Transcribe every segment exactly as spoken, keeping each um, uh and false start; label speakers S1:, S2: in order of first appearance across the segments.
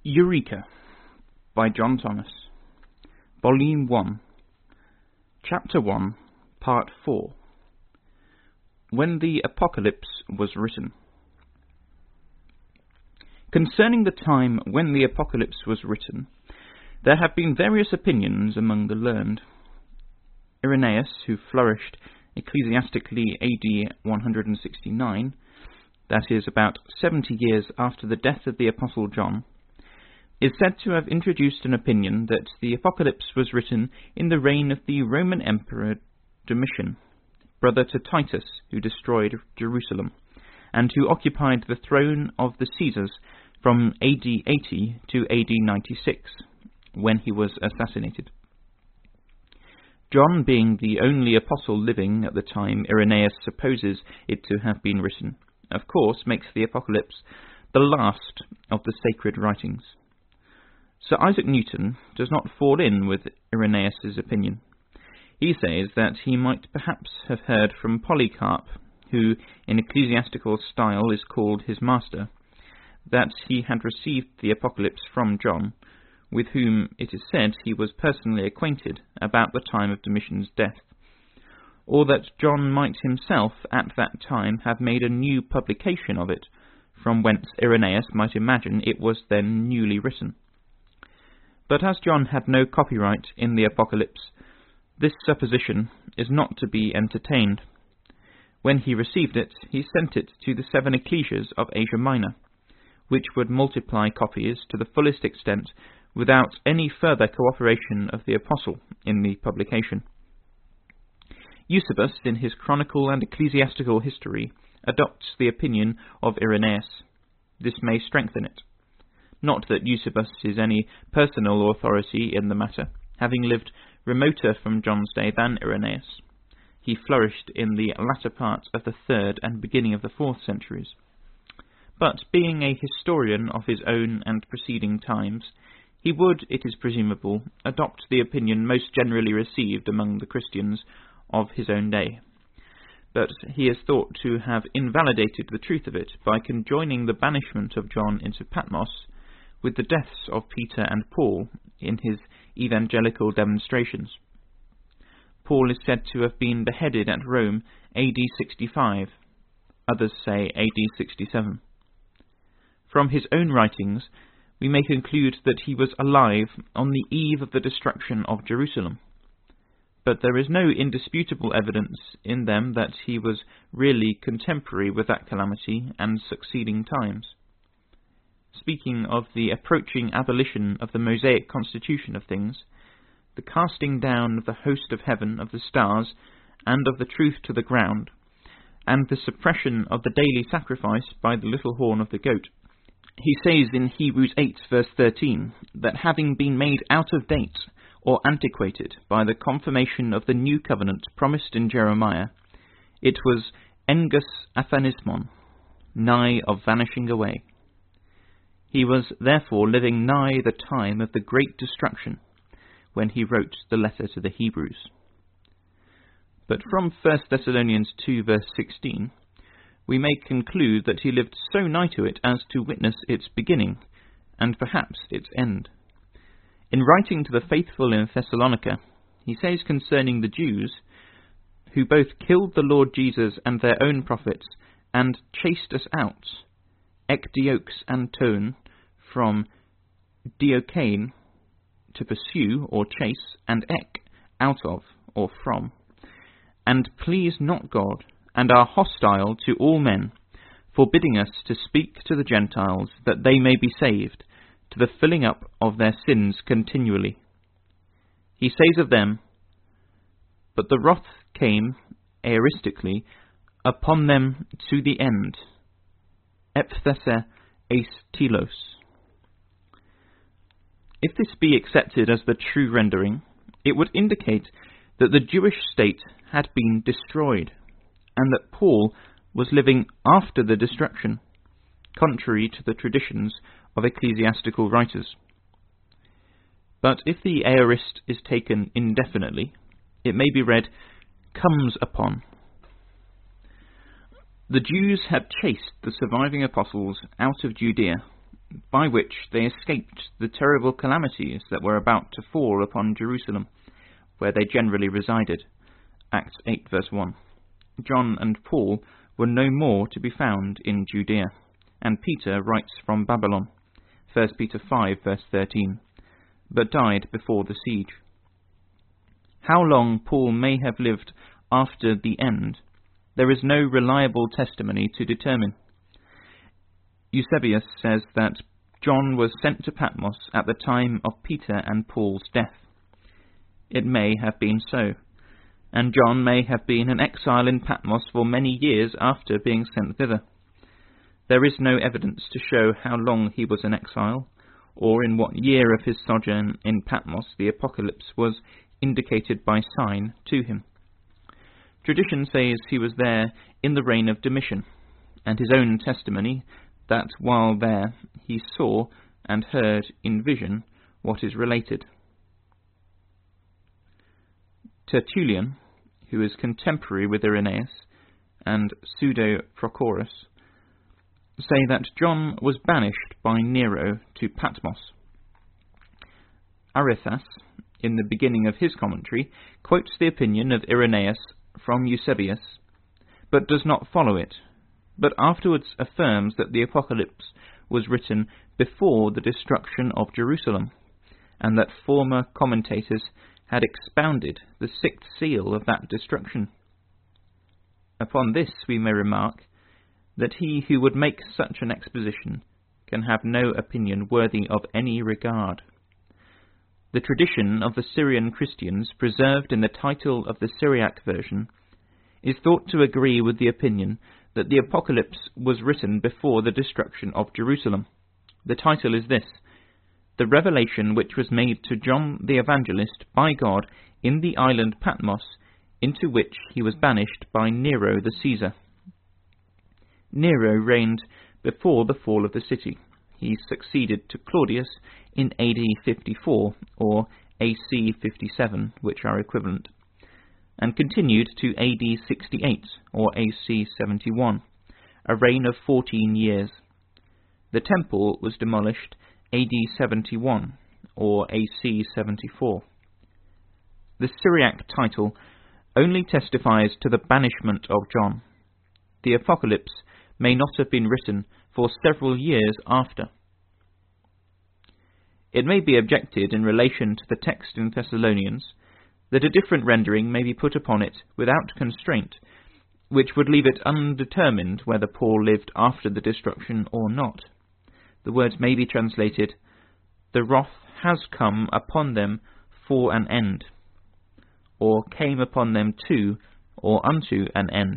S1: Eureka by John Thomas, Volume one, Chapter one, Part four. When the Apocalypse was written. Concerning the time when the Apocalypse was written, there have been various opinions among the learned. Irenaeus, who flourished ecclesiastically A D one hundred sixty-nine, that is, about seventy years after the death of the Apostle John, is said to have introduced an opinion that the Apocalypse was written in the reign of the Roman Emperor Domitian, brother to Titus, who destroyed Jerusalem, and who occupied the throne of the Caesars from A D eighty to A D ninety-six, when he was assassinated. John, being the only apostle living at the time Irenaeus supposes it to have been written, of course makes the Apocalypse the last of the sacred writings. Sir Isaac Newton does not fall in with Irenaeus' opinion. He says that he might perhaps have heard from Polycarp, who in ecclesiastical style is called his master, that he had received the Apocalypse from John, with whom it is said he was personally acquainted about the time of Domitian's death, or that John might himself at that time have made a new publication of it, from whence Irenaeus might imagine it was then newly written. But as John had no copyright in the Apocalypse, this supposition is not to be entertained. When he received it, he sent it to the seven ecclesias of Asia Minor, which would multiply copies to the fullest extent without any further cooperation of the apostle in the publication. Eusebius, in his Chronicle and Ecclesiastical History, adopts the opinion of Irenaeus. This may strengthen it. Not that Eusebius is any personal authority in the matter, having lived remoter from John's day than Irenaeus. He flourished in the latter part of the third and beginning of the fourth centuries. But being a historian of his own and preceding times, he would, it is presumable, adopt the opinion most generally received among the Christians of his own day. But he is thought to have invalidated the truth of it by conjoining the banishment of John into Patmos with the deaths of Peter and Paul in his evangelical demonstrations. Paul is said to have been beheaded at Rome A D sixty-five, others say A D sixty-seven. From his own writings, we may conclude that he was alive on the eve of the destruction of Jerusalem, but there is no indisputable evidence in them that he was really contemporary with that calamity and succeeding times. Speaking of the approaching abolition of the Mosaic constitution of things, the casting down of the host of heaven of the stars and of the truth to the ground, and the suppression of the daily sacrifice by the little horn of the goat, he says in Hebrews eight verse thirteen that having been made out of date or antiquated by the confirmation of the new covenant promised in Jeremiah, it was engus aphanismon, nigh of vanishing away. He was therefore living nigh the time of the great destruction when he wrote the letter to the Hebrews. But from First Thessalonians two verse sixteen, we may conclude that he lived so nigh to it as to witness its beginning, and perhaps its end. In writing to the faithful in Thessalonica, he says concerning the Jews, who both killed the Lord Jesus and their own prophets, and chased us out, ek diox anton, from diokane, to pursue or chase, and ek, out of, or from, and please not God, and are hostile to all men, forbidding us to speak to the Gentiles, that they may be saved, to the filling up of their sins continually. He says of them, but the wrath came, aoristically, upon them to the end, epthese eis telos. If this be accepted as the true rendering, it would indicate that the Jewish state had been destroyed, and that Paul was living after the destruction, contrary to the traditions of ecclesiastical writers. But if the aorist is taken indefinitely, it may be read, comes upon. The Jews had chased the surviving apostles out of Judea, by which they escaped the terrible calamities that were about to fall upon Jerusalem, where they generally resided. Acts eight verse one. John and Paul were no more to be found in Judea, and Peter writes from Babylon, First Peter five verse thirteen, but died before the siege. How long Paul may have lived after the end, there is no reliable testimony to determine. Eusebius says that John was sent to Patmos at the time of Peter and Paul's death. It may have been so, and John may have been an exile in Patmos for many years after being sent thither. There is no evidence to show how long he was in exile, or in what year of his sojourn in Patmos the apocalypse was indicated by sign to him. Tradition says he was there in the reign of Domitian, and his own testimony that while there he saw and heard in vision what is related. Tertullian, who is contemporary with Irenaeus, and Pseudo-Prochorus, say that John was banished by Nero to Patmos. Arithyas, in the beginning of his commentary, quotes the opinion of Irenaeus from Eusebius, but does not follow it, but afterwards affirms that the Apocalypse was written before the destruction of Jerusalem, and that former commentators had expounded the sixth seal of that destruction. Upon this we may remark that he who would make such an exposition can have no opinion worthy of any regard. The tradition of the Syrian Christians preserved in the title of the Syriac version is thought to agree with the opinion that the Apocalypse was written before the destruction of Jerusalem. The title is this: The Revelation which was made to John the Evangelist by God in the island Patmos, into which he was banished by Nero the Caesar. Nero reigned before the fall of the city. He succeeded to Claudius in A D fifty-four, or A C fifty-seven, which are equivalent, and continued to A D sixty-eight, or A C seventy-one, a reign of fourteen years. The temple was demolished A D seventy-one, or A C seventy-four. The Syriac title only testifies to the banishment of John. The Apocalypse may not have been written for several years after. It may be objected in relation to the text in Thessalonians that a different rendering may be put upon it without constraint, which would leave it undetermined whether Paul lived after the destruction or not. The words may be translated, "The wrath has come upon them for an end," or "came upon them to," or "unto an end."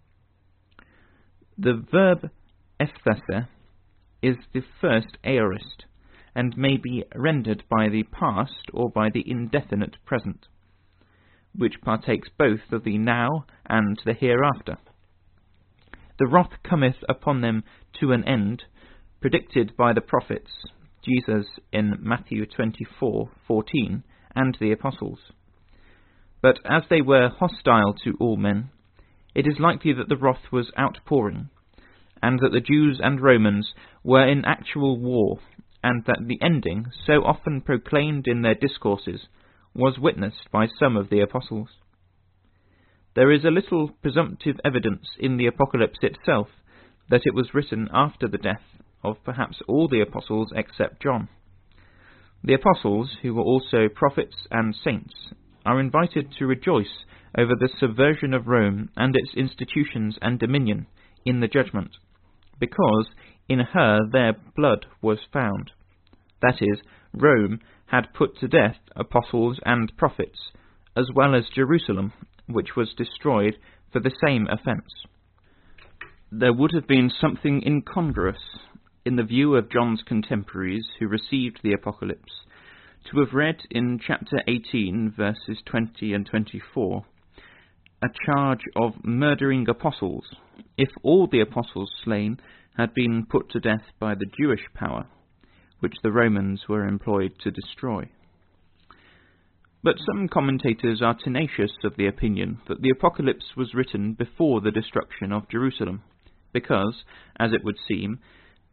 S1: The verb ephthaser is the first aorist, and may be rendered by the past or by the indefinite present, which partakes both of the now and the hereafter. The wrath cometh upon them to an end, predicted by the prophets, Jesus in Matthew twenty-four fourteen, and the apostles. But as they were hostile to all men, it is likely that the wrath was outpouring, and that the Jews and Romans were in actual war, and that the ending, so often proclaimed in their discourses, was witnessed by some of the apostles. There is a little presumptive evidence in the Apocalypse itself that it was written after the death of perhaps all the apostles except John. The apostles, who were also prophets and saints, are invited to rejoice over the subversion of Rome and its institutions and dominion in the judgment, because in her their blood was found. That is, Rome had put to death apostles and prophets, as well as Jerusalem, which was destroyed for the same offence. There would have been something incongruous in the view of John's contemporaries who received the Apocalypse to have read in chapter eighteen, verses twenty and twenty-four, a charge of murdering apostles, if all the apostles slain had been put to death by the Jewish power, which the Romans were employed to destroy. But some commentators are tenacious of the opinion that the Apocalypse was written before the destruction of Jerusalem, because, as it would seem,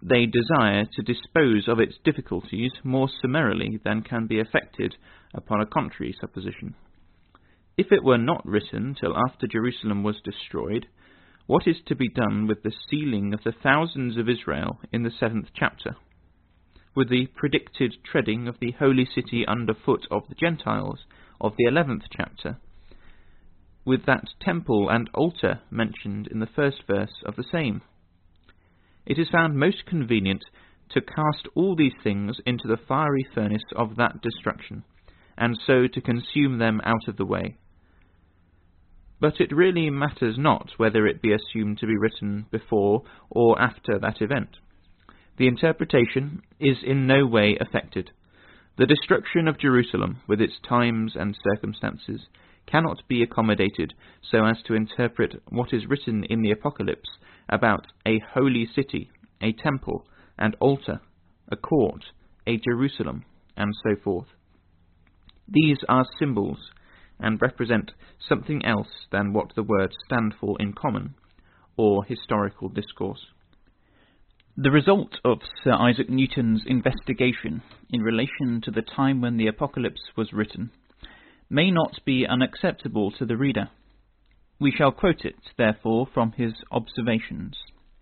S1: they desire to dispose of its difficulties more summarily than can be effected upon a contrary supposition. If it were not written till after Jerusalem was destroyed, what is to be done with the sealing of the thousands of Israel in the seventh chapter, with the predicted treading of the holy city under foot of the Gentiles of the eleventh chapter, with that temple and altar mentioned in the first verse of the same? It is found most convenient to cast all these things into the fiery furnace of that destruction, and so to consume them out of the way. But it really matters not whether it be assumed to be written before or after that event. The interpretation is in no way affected. The destruction of Jerusalem, with its times and circumstances, cannot be accommodated so as to interpret what is written in the Apocalypse about a holy city, a temple, and altar, a court, a Jerusalem, and so forth. These are symbols, and represent something else than what the words stand for in common, or historical discourse. The result of Sir Isaac Newton's investigation in relation to the time when the Apocalypse was written may not be unacceptable to the reader. We shall quote it, therefore, from his observations.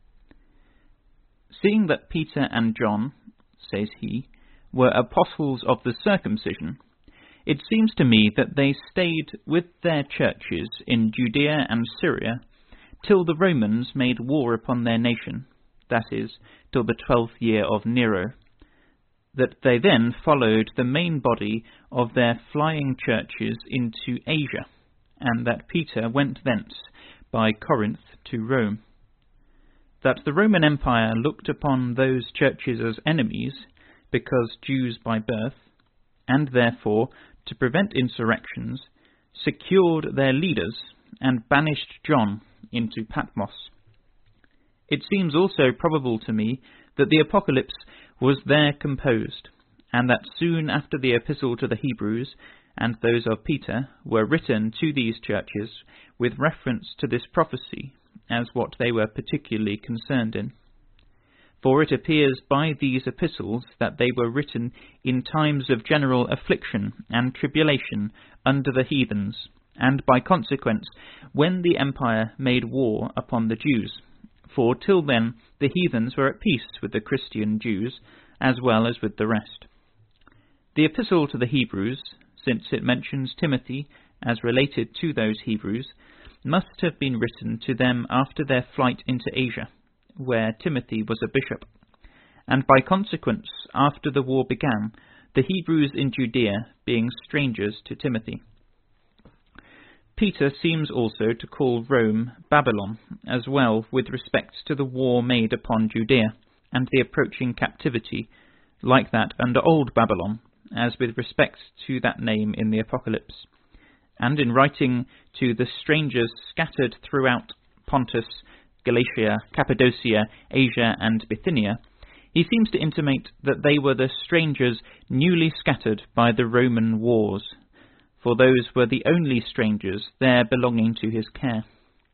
S1: Seeing that Peter and John, says he, were apostles of the circumcision, it seems to me that they stayed with their churches in Judea and Syria till the Romans made war upon their nation, that is, till the twelfth year of Nero, that they then followed the main body of their flying churches into Asia, and that Peter went thence by Corinth to Rome. That the Roman Empire looked upon those churches as enemies, because Jews by birth, and therefore, to prevent insurrections, secured their leaders and banished John into Patmos. It seems also probable to me that the Apocalypse was there composed, and that soon after the Epistle to the Hebrews and those of Peter were written to these churches with reference to this prophecy as what they were particularly concerned in. For it appears by these epistles that they were written in times of general affliction and tribulation under the heathens, and by consequence when the empire made war upon the Jews. For till then the heathens were at peace with the Christian Jews, as well as with the rest. The Epistle to the Hebrews, since it mentions Timothy as related to those Hebrews, must have been written to them after their flight into Asia, where Timothy was a bishop, and by consequence after the war began, the Hebrews in Judea being strangers to Timothy. Peter seems also to call Rome Babylon, as well with respect to the war made upon Judea, and the approaching captivity, like that under Old Babylon, as with respect to that name in the Apocalypse. And in writing to the strangers scattered throughout Pontus, Galatia, Cappadocia, Asia, and Bithynia, he seems to intimate that they were the strangers newly scattered by the Roman wars, for those were the only strangers there belonging to his care.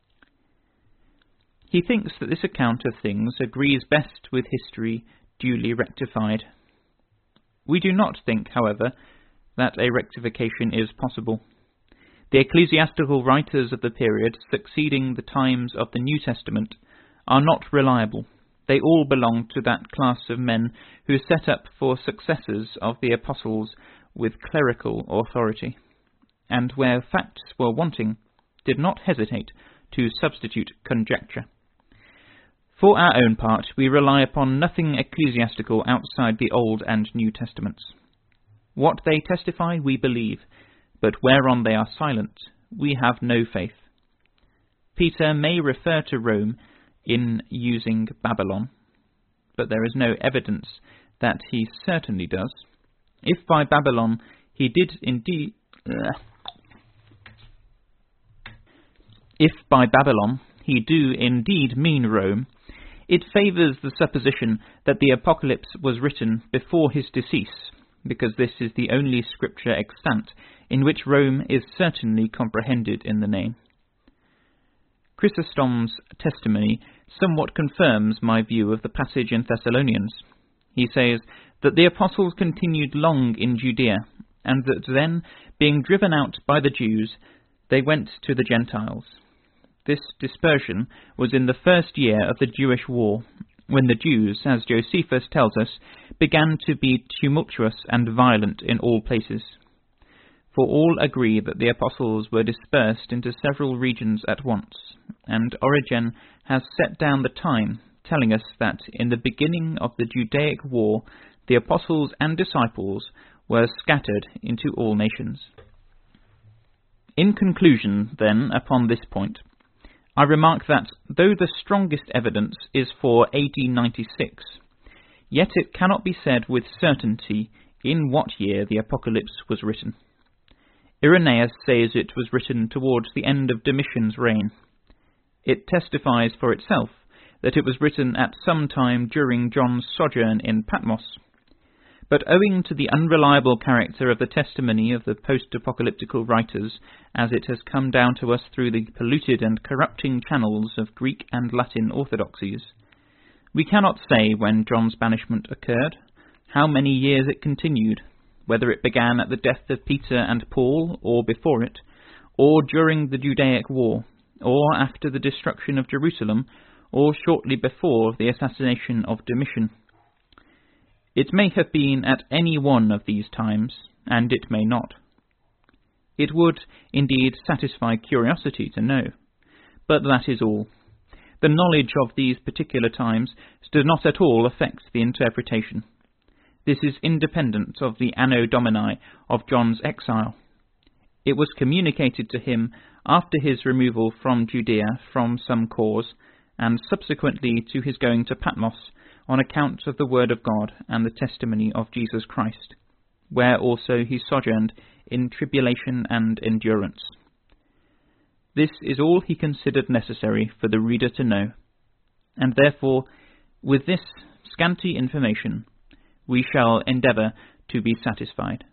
S1: He thinks that this account of things agrees best with history duly rectified. We do not think, however, that a rectification is possible. The ecclesiastical writers of the period succeeding the times of the New Testament are not reliable. They all belong to that class of men who set up for successors of the apostles with clerical authority, and where facts were wanting, did not hesitate to substitute conjecture. For our own part, we rely upon nothing ecclesiastical outside the Old and New Testaments. What they testify we believe, but whereon they are silent, we have no faith. Peter may refer to Rome in using Babylon, but there is no evidence that he certainly does. If by Babylon he did indeed... Uh, if by Babylon he do indeed mean Rome, it favours the supposition that the Apocalypse was written before his decease, because this is the only scripture extant in which Rome is certainly comprehended in the name. Chrysostom's testimony somewhat confirms my view of the passage in Thessalonians. He says that the apostles continued long in Judea, and that then, being driven out by the Jews, they went to the Gentiles. This dispersion was in the first year of the Jewish war, when the Jews, as Josephus tells us, began to be tumultuous and violent in all places. For all agree that the apostles were dispersed into several regions at once, and Origen has set down the time, telling us that in the beginning of the Judaic war, the apostles and disciples were scattered into all nations. In conclusion, then, upon this point, I remark that, though the strongest evidence is for A D ninety-six, yet it cannot be said with certainty in what year the Apocalypse was written. Irenaeus says it was written towards the end of Domitian's reign. It testifies for itself that it was written at some time during John's sojourn in Patmos. But owing to the unreliable character of the testimony of the post-apocalyptical writers, as it has come down to us through the polluted and corrupting channels of Greek and Latin orthodoxies, we cannot say when John's banishment occurred, how many years it continued, whether it began at the death of Peter and Paul, or before it, or during the Judaic war, or after the destruction of Jerusalem, or shortly before the assassination of Domitian. It may have been at any one of these times, and it may not. It would, indeed, satisfy curiosity to know, but that is all. The knowledge of these particular times does not at all affect the interpretation. This is independent of the Anno Domini of John's exile. It was communicated to him after his removal from Judea from some cause, and subsequently to his going to Patmos, on account of the word of God and the testimony of Jesus Christ, where also he sojourned in tribulation and endurance. This is all he considered necessary for the reader to know, and therefore, with this scanty information, we shall endeavour to be satisfied.